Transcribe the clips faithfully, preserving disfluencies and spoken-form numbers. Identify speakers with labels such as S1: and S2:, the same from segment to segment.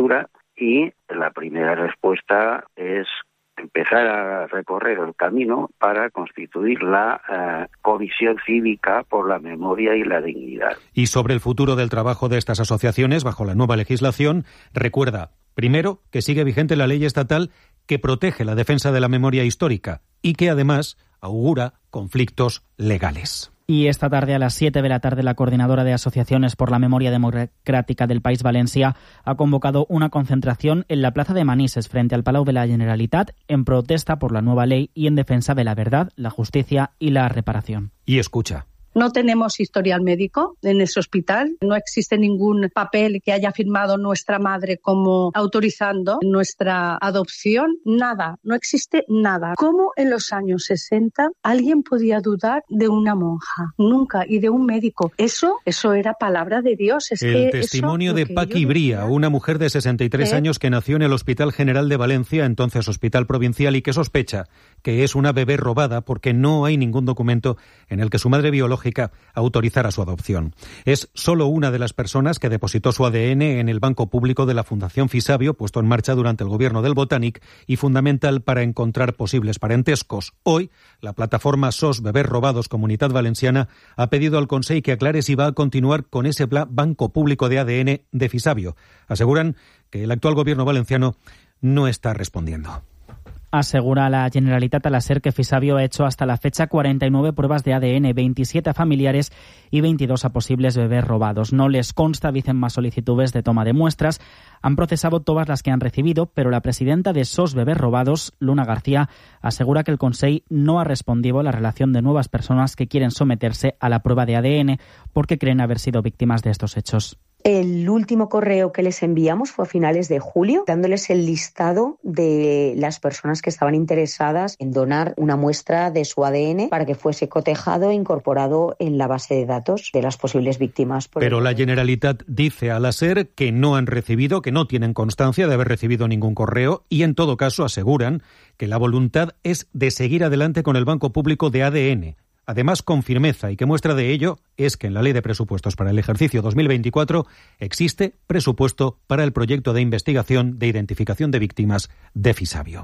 S1: infraestructura, y la primera respuesta es empezar a recorrer el camino para constituir la uh, Comisión Cívica por la Memoria y la Dignidad.
S2: Y sobre el futuro del trabajo de estas asociaciones bajo la nueva legislación, recuerda, primero, que sigue vigente la ley estatal que protege la defensa de la memoria histórica y que además augura conflictos legales.
S3: Y esta tarde a las siete de la tarde la Coordinadora de Asociaciones por la Memoria Democrática del País Valencia ha convocado una concentración en la Plaza de Manises frente al Palau de la Generalitat en protesta por la nueva ley y en defensa de la verdad, la justicia y la reparación.
S2: Y escucha.
S4: No tenemos historial médico en ese hospital, no existe ningún papel que haya firmado nuestra madre como autorizando nuestra adopción, nada, no existe nada. ¿Cómo en los años sesenta alguien podía dudar de una monja? Nunca, y de un médico. Eso, eso era palabra de Dios. Es
S2: el
S4: que
S2: testimonio
S4: eso,
S2: de Paqui Bría, una mujer de sesenta y tres
S4: ¿Eh?
S2: años que nació en el Hospital General de Valencia, entonces Hospital Provincial, y que sospecha que es una bebé robada porque no hay ningún documento en el que su madre biológica autorizara su adopción. Es solo una de las personas que depositó su A D N en el banco público de la Fundación Fisabio, puesto en marcha durante el gobierno del Botànic y fundamental para encontrar posibles parentescos. Hoy, la plataforma S O S Bebés Robados Comunitat Valenciana ha pedido al Consell que aclare si va a continuar con ese banco público de A D N de Fisabio. Aseguran que el actual gobierno valenciano no está respondiendo.
S3: Asegura la Generalitat a la SER que Fisabio ha hecho hasta la fecha cuarenta y nueve pruebas de A D N, veintisiete a familiares y veintidós a posibles bebés robados. No les consta, dicen, más solicitudes de toma de muestras. Han procesado todas las que han recibido, pero la presidenta de S O S Bebés Robados, Luna García, asegura que el Consell no ha respondido a la relación de nuevas personas que quieren someterse a la prueba de A D N porque creen haber sido víctimas de estos hechos.
S5: El último correo que les enviamos fue a finales de julio, dándoles el listado de las personas que estaban interesadas en donar una muestra de su A D N para que fuese cotejado e incorporado en la base de datos de las posibles víctimas.
S2: Pero la Generalitat dice a la SER que no han recibido, que no tienen constancia de haber recibido ningún correo y en todo caso aseguran que la voluntad es de seguir adelante con el Banco Público de A D N. Además, con firmeza, y que muestra de ello es que en la Ley de Presupuestos para el ejercicio dos mil veinticuatro existe presupuesto para el proyecto de investigación de identificación de víctimas de Fisabio.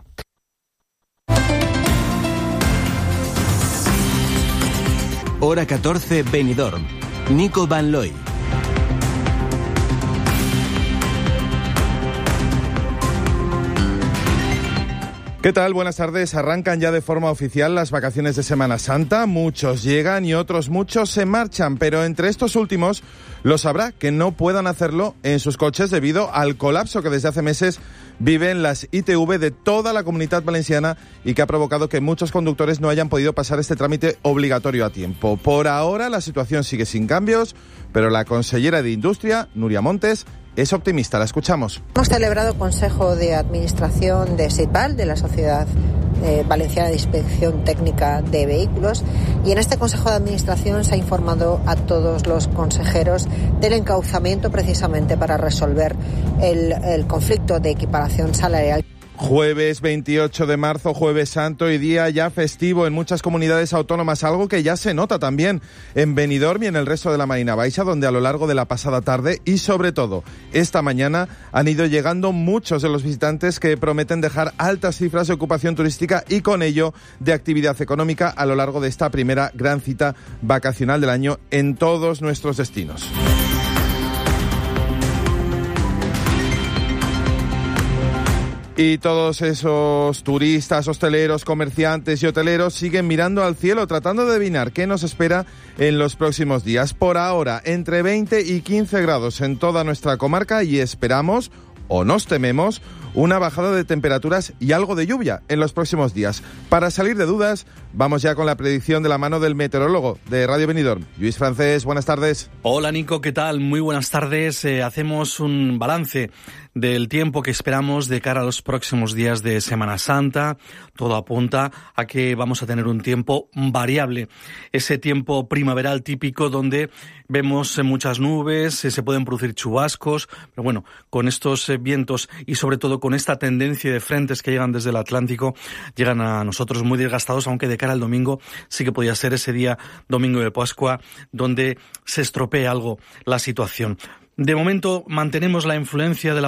S6: Hora catorce, Benidorm. Nico Van Looy.
S7: ¿Qué tal? Buenas tardes. Arrancan ya de forma oficial las vacaciones de Semana Santa. Muchos llegan y otros muchos se marchan, pero entre estos últimos los habrá que no puedan hacerlo en sus coches debido al colapso que desde hace meses viven las I T V de toda la Comunitat Valenciana y que ha provocado que muchos conductores no hayan podido pasar este trámite obligatorio a tiempo. Por ahora la situación sigue sin cambios, pero la consellera de Industria, Núria Montes, es optimista. La escuchamos.
S8: Hemos celebrado Consejo de Administración de SEITVAL, de la Sociedad eh, Valenciana de Inspección Técnica de Vehículos, y en este Consejo de Administración se ha informado a todos los consejeros del encauzamiento precisamente para resolver el, el conflicto de equiparación salarial.
S7: Jueves veintiocho de marzo, Jueves Santo y día ya festivo en muchas comunidades autónomas, algo que ya se nota también en Benidorm y en el resto de la Marina Baixa, donde a lo largo de la pasada tarde y sobre todo esta mañana han ido llegando muchos de los visitantes que prometen dejar altas cifras de ocupación turística y con ello de actividad económica a lo largo de esta primera gran cita vacacional del año en todos nuestros destinos. Y todos esos turistas, hosteleros, comerciantes y hoteleros siguen mirando al cielo tratando de adivinar qué nos espera en los próximos días. Por ahora, entre veinte y quince grados en toda nuestra comarca y esperamos, o nos tememos, una bajada de temperaturas y algo de lluvia en los próximos días. Para salir de dudas, vamos ya con la predicción de la mano del meteorólogo de Radio Benidorm, Lluís Francés. Buenas tardes.
S9: Hola Nico, ¿qué tal? Muy buenas tardes. Eh, hacemos un balance del tiempo que esperamos de cara a los próximos días de Semana Santa. Todo apunta a que vamos a tener un tiempo variable. Ese tiempo primaveral típico donde vemos muchas nubes, se pueden producir chubascos, pero bueno, con estos vientos y sobre todo con esta tendencia de frentes que llegan desde el Atlántico, llegan a nosotros muy desgastados, aunque de cara al domingo sí que podía ser ese día domingo de Pascua donde se estropee algo la situación. De momento mantenemos la influencia de la